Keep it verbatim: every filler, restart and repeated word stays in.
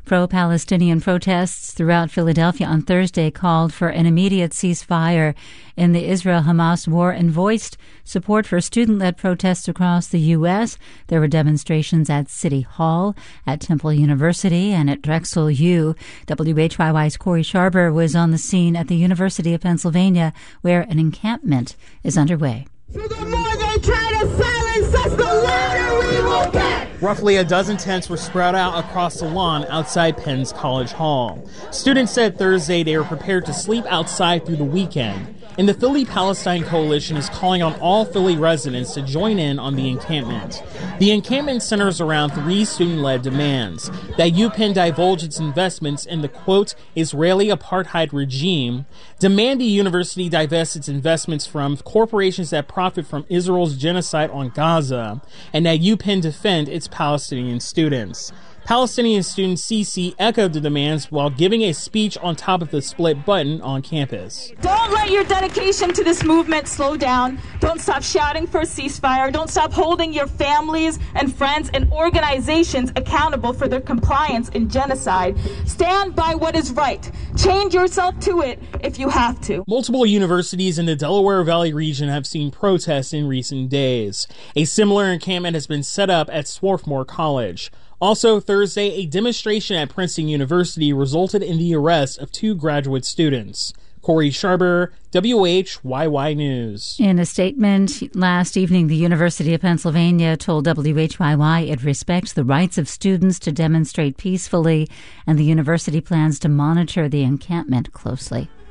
Pro-Palestinian protests throughout Philadelphia on Thursday called for an immediate ceasefire in the Israel-Hamas war and voiced support for student-led protests across the U S. There were demonstrations at City Hall, at Temple University, and at Drexel U. W H Y Y's Corey Sharber was on the scene at the University of Pennsylvania, where an encampment is underway. So the more they try to silence us, the louder we will get! Roughly a dozen tents were spread out across the lawn outside Penn's College Hall. Students said Thursday they were prepared to sleep outside through the weekend. And the Philly Palestine Coalition is calling on all Philly residents to join in on the encampment. The encampment centers around three student-led demands: that UPenn divulge its investments in the, quote, Israeli apartheid regime, demand the university divest its investments from corporations that profit from Israel's genocide on Gaza, and that UPenn defend its Palestinian students. Palestinian student C C echoed the demands while giving a speech on top of the split button on campus. Don't let your dedication to this movement slow down. Don't stop shouting for a ceasefire. Don't stop holding your families and friends and organizations accountable for their compliance in genocide. Stand by what is right. Change yourself to it if you have to. Multiple universities in the Delaware Valley region have seen protests in recent days. A similar encampment has been set up at Swarthmore College. Also Thursday, a demonstration at Princeton University resulted in the arrest of two graduate students. Corey Sharber, W H Y Y News. In a statement last evening, the University of Pennsylvania told W H Y Y it respects the rights of students to demonstrate peacefully, and the university plans to monitor the encampment closely.